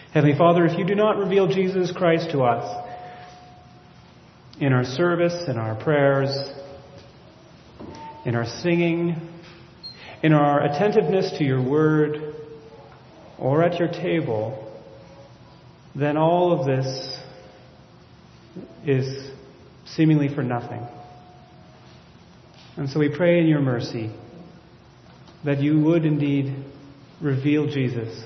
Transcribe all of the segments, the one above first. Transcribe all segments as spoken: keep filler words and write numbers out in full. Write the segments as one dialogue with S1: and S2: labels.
S1: Heavenly Father, if you do not reveal Jesus Christ to us in our service, in our prayers, in our singing, in our attentiveness to your word, or at your table, then all of this is seemingly for nothing. And so we pray in your mercy that you would indeed reveal Jesus.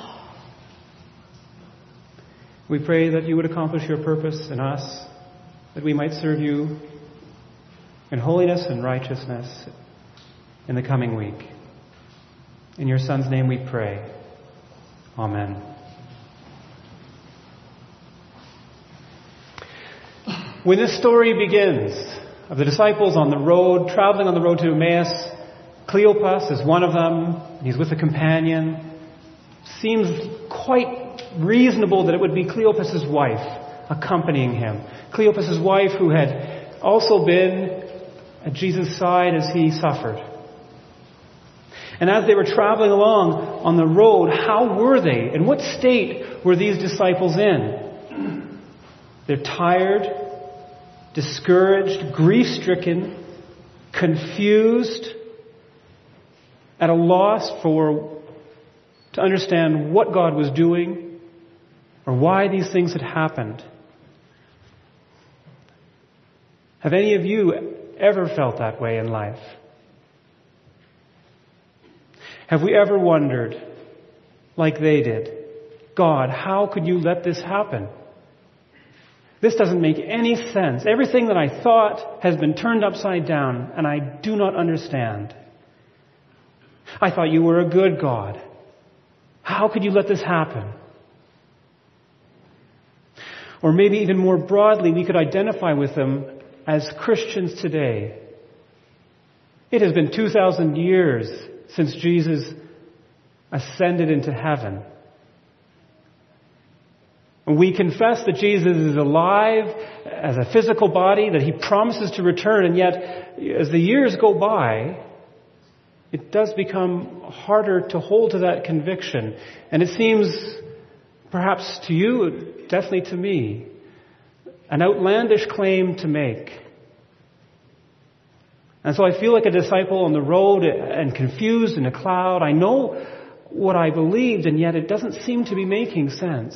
S1: We pray that you would accomplish your purpose in us, that we might serve you in holiness and righteousness in the coming week. In your Son's name we pray. Amen. When this story begins of the disciples on the road, traveling on the road to Emmaus, Cleopas is one of them. He's with a companion. Seems quite reasonable that it would be Cleopas' wife accompanying him. Cleopas' wife who had also been at Jesus' side as he suffered. And as they were traveling along on the road, how were they? In what state were these disciples in? They're tired, discouraged, grief-stricken, confused, at a loss for to understand what God was doing or why these things had happened. Have any of you ever felt that way in life? Have we ever wondered, like they did, God, how could you let this happen? This doesn't make any sense. Everything that I thought has been turned upside down, and I do not understand. I thought you were a good God. How could you let this happen? Or maybe even more broadly, we could identify with them as Christians today. It has been two thousand years since Jesus ascended into heaven. And we confess that Jesus is alive as a physical body, that he promises to return, and yet as the years go by, it does become harder to hold to that conviction. And it seems, perhaps to you, definitely to me, an outlandish claim to make. And so I feel like a disciple on the road and confused in a cloud. I know what I believed, and yet it doesn't seem to be making sense.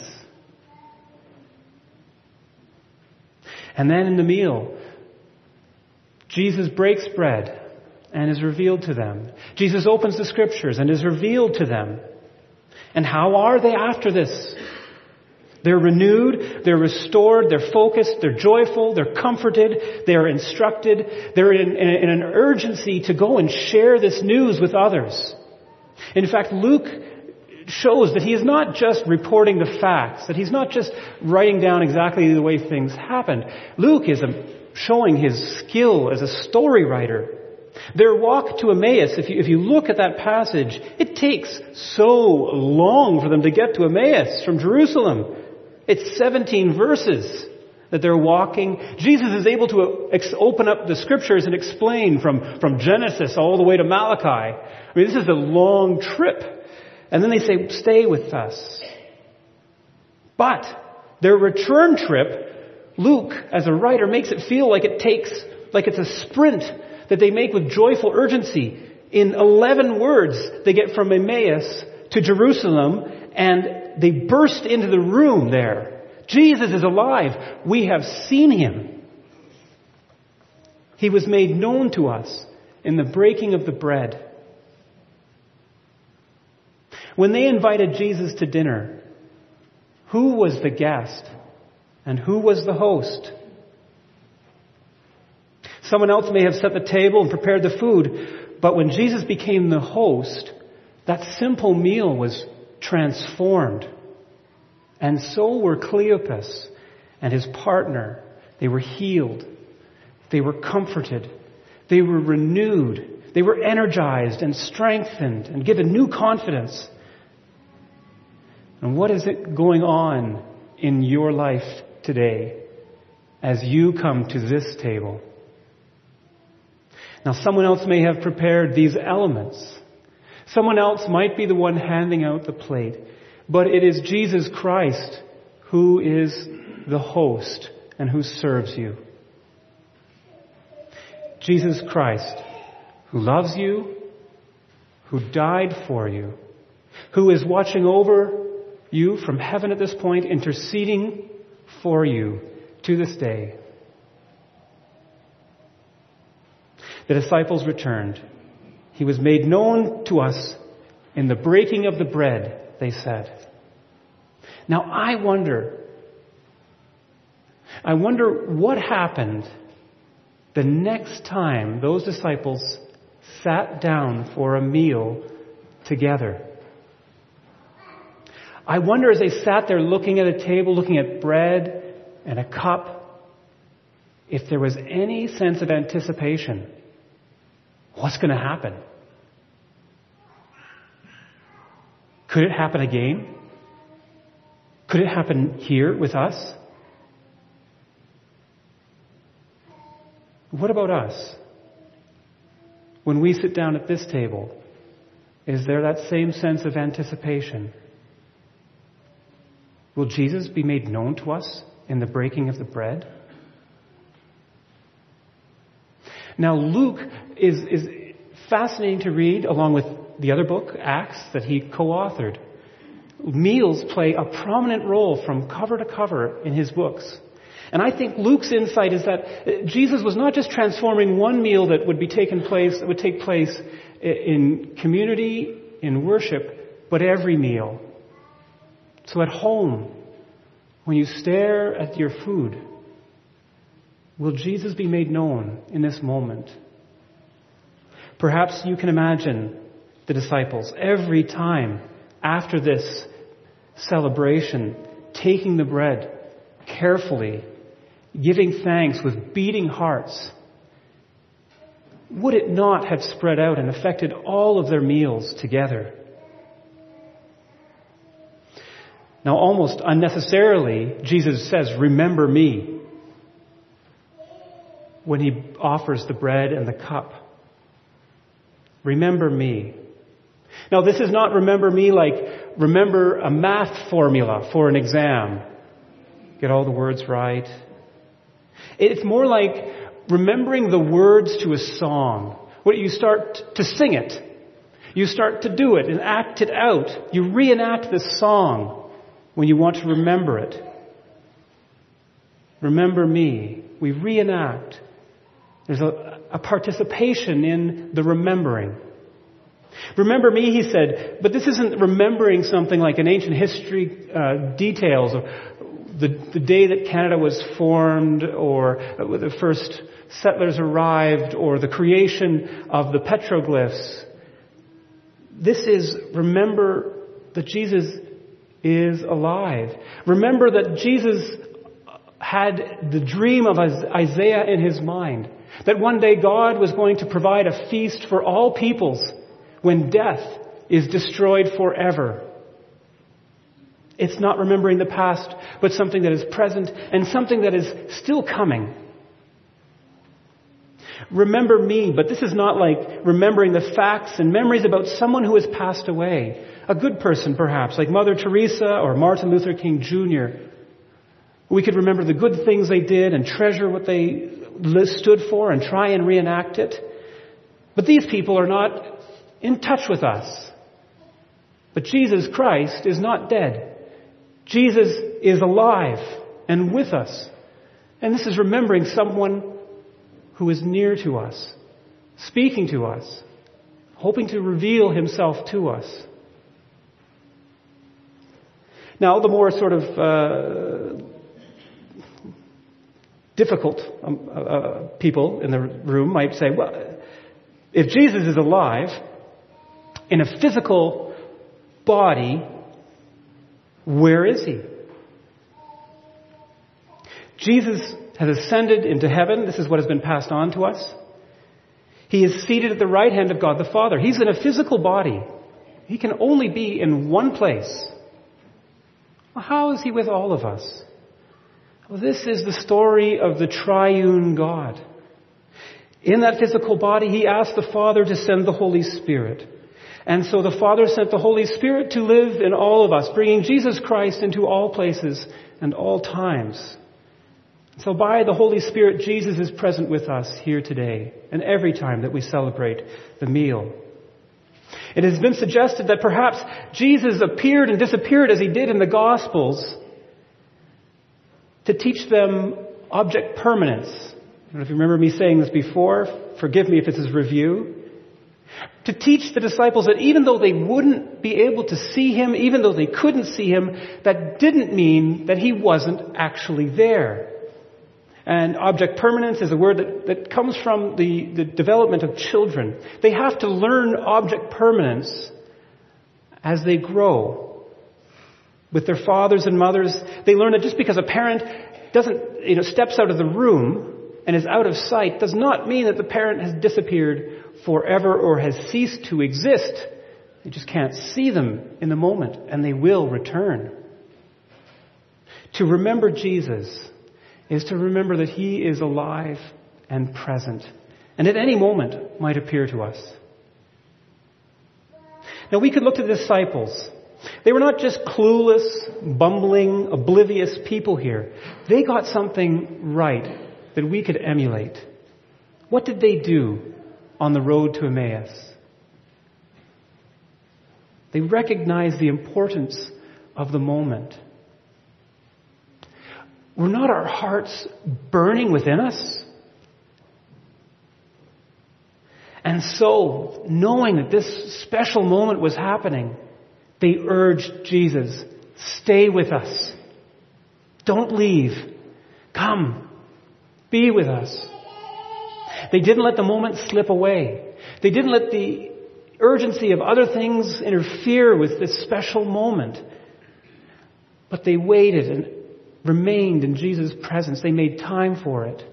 S1: And then in the meal, Jesus breaks bread and is revealed to them. Jesus opens the scriptures and is revealed to them. And how are they after this? They're renewed, they're restored, they're focused, they're joyful, they're comforted, they're instructed, they're in, in, in an urgency to go and share this news with others. In fact, Luke shows that he is not just reporting the facts, that he's not just writing down exactly the way things happened. Luke is showing his skill as a story writer. Their walk to Emmaus, if you, if you look at that passage, it takes so long for them to get to Emmaus from Jerusalem. It's seventeen verses that they're walking. Jesus is able to ex- open up the scriptures and explain from, from Genesis all the way to Malachi. I mean, this is a long trip. And then they say, stay with us. But their return trip, Luke, as a writer, makes it feel like it takes, like it's a sprint that they make with joyful urgency. In eleven words, they get from Emmaus to Jerusalem, and they burst into the room there. Jesus is alive. We have seen him. He was made known to us in the breaking of the bread. When they invited Jesus to dinner, who was the guest and who was the host? Someone else may have set the table and prepared the food, but when Jesus became the host, that simple meal was transformed. And so were Cleopas and his partner. They were healed. They were comforted. They were renewed. They were energized and strengthened and given new confidence. And what is it going on in your life today as you come to this table? Now, someone else may have prepared these elements. Someone else might be the one handing out the plate. but it is Jesus Christ who is the host and who serves you. Jesus Christ, who loves you, who died for you, who is watching over you from heaven at this point, interceding for you to this day. The disciples returned. He was made known to us in the breaking of the bread, they said. Now I wonder, I wonder what happened the next time those disciples sat down for a meal together. I wonder as they sat there looking at a table, looking at bread and a cup, if there was any sense of anticipation. What's going to happen? Could it happen again? Could it happen here with us? What about us? When we sit down at this table, is there that same sense of anticipation? Will Jesus be made known to us in the breaking of the bread? Now Luke is, is fascinating to read along with the other book, Acts, that he co-authored. Meals play a prominent role from cover to cover in his books. And I think Luke's insight is that Jesus was not just transforming one meal that would be taken place, that would take place in community, in worship, but every meal. So at home, when you stare at your food, will Jesus be made known in this moment? Perhaps you can imagine the disciples every time after this celebration, taking the bread carefully, giving thanks with beating hearts. Would it not have spread out and affected all of their meals together? Now, almost unnecessarily, Jesus says, "Remember me," when he offers the bread and the cup. Remember me. Now, this is not remember me like remember a math formula for an exam. Get all the words right. It's more like remembering the words to a song. When you start to sing it, you start to do it and act it out. You reenact this song when you want to remember it. Remember me. We reenact. There's a, a participation in the remembering. Remember me, he said, but this isn't remembering something like an ancient history uh, details of the, the day that Canada was formed, or the first settlers arrived, or the creation of the petroglyphs. This is remember that Jesus is alive. Remember that Jesus had the dream of Isaiah in his mind, that one day God was going to provide a feast for all peoples when death is destroyed forever. It's not remembering the past, but something that is present and something that is still coming. Remember me, but this is not like remembering the facts and memories about someone who has passed away. A good person, perhaps, like Mother Teresa or Martin Luther King Junior We could remember the good things they did and treasure what they stood for and try and reenact it. But these people are not in touch with us. But Jesus Christ is not dead. Jesus is alive and with us. And this is remembering someone who is near to us, speaking to us, hoping to reveal himself to us. Now, the more sort of uh, difficult um, uh, people in the room might say, well, if Jesus is alive in a physical body, where is he? Jesus has ascended into heaven. This is what has been passed on to us. He is seated at the right hand of God the Father. He's in a physical body. He can only be in one place. Well, how is he with all of us? Well, this is the story of the triune God. In that physical body, he asked the Father to send the Holy Spirit And so the Father sent the Holy Spirit to live in all of us, bringing Jesus Christ into all places and all times. So by the Holy Spirit, Jesus is present with us here today and every time that we celebrate the meal. It has been suggested that perhaps Jesus appeared and disappeared as he did in the Gospels to teach them object permanence. I don't know if you remember me saying this before. Forgive me if this is review. To teach the disciples that even though they wouldn't be able to see him, even though they couldn't see him, that didn't mean that he wasn't actually there. And object permanence is a word that, that comes from the, the development of children. They have to learn object permanence as they grow. With their fathers and mothers, they learn that just because a parent doesn't, you know, steps out of the room and is out of sight does not mean that the parent has disappeared forever or has ceased to exist. They just can't see them in the moment, and they will return. To remember Jesus is to remember that he is alive and present, and at any moment might appear to us. Now we could look to the disciples. They were not just clueless, bumbling, oblivious people here. They got something right that we could emulate. What did they do on the road to Emmaus? They recognized the importance of the moment. Were not our hearts burning within us? And so, knowing that this special moment was happening, they urged Jesus, stay with us. Don't leave. Come. Be with us. They didn't let the moment slip away. They didn't let the urgency of other things interfere with this special moment. But they waited and remained in Jesus' presence. They made time for it.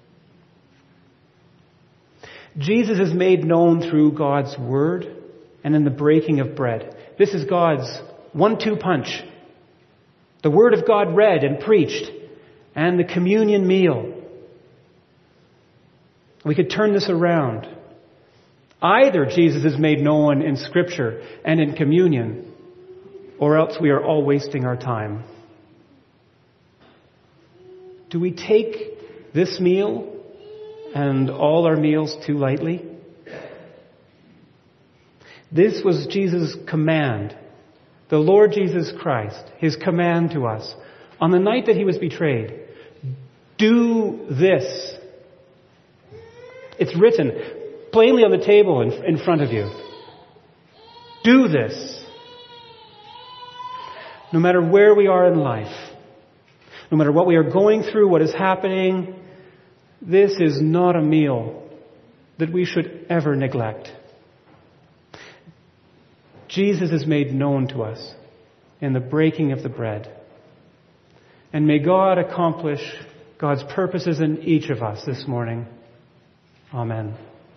S1: Jesus is made known through God's word and in the breaking of bread. This is God's one-two punch. The word of God read and preached, and the communion meal. We could turn this around. Either Jesus is made known in Scripture and in communion, or else we are all wasting our time. Do we take this meal and all our meals too lightly? This was Jesus' command, the Lord Jesus Christ, his command to us on the night that he was betrayed. Do this. It's written plainly on the table in, in front of you. Do this. No matter where we are in life, no matter what we are going through, what is happening, this is not a meal that we should ever neglect. Jesus is made known to us in the breaking of the bread. And may God accomplish God's purposes in each of us this morning. Amen.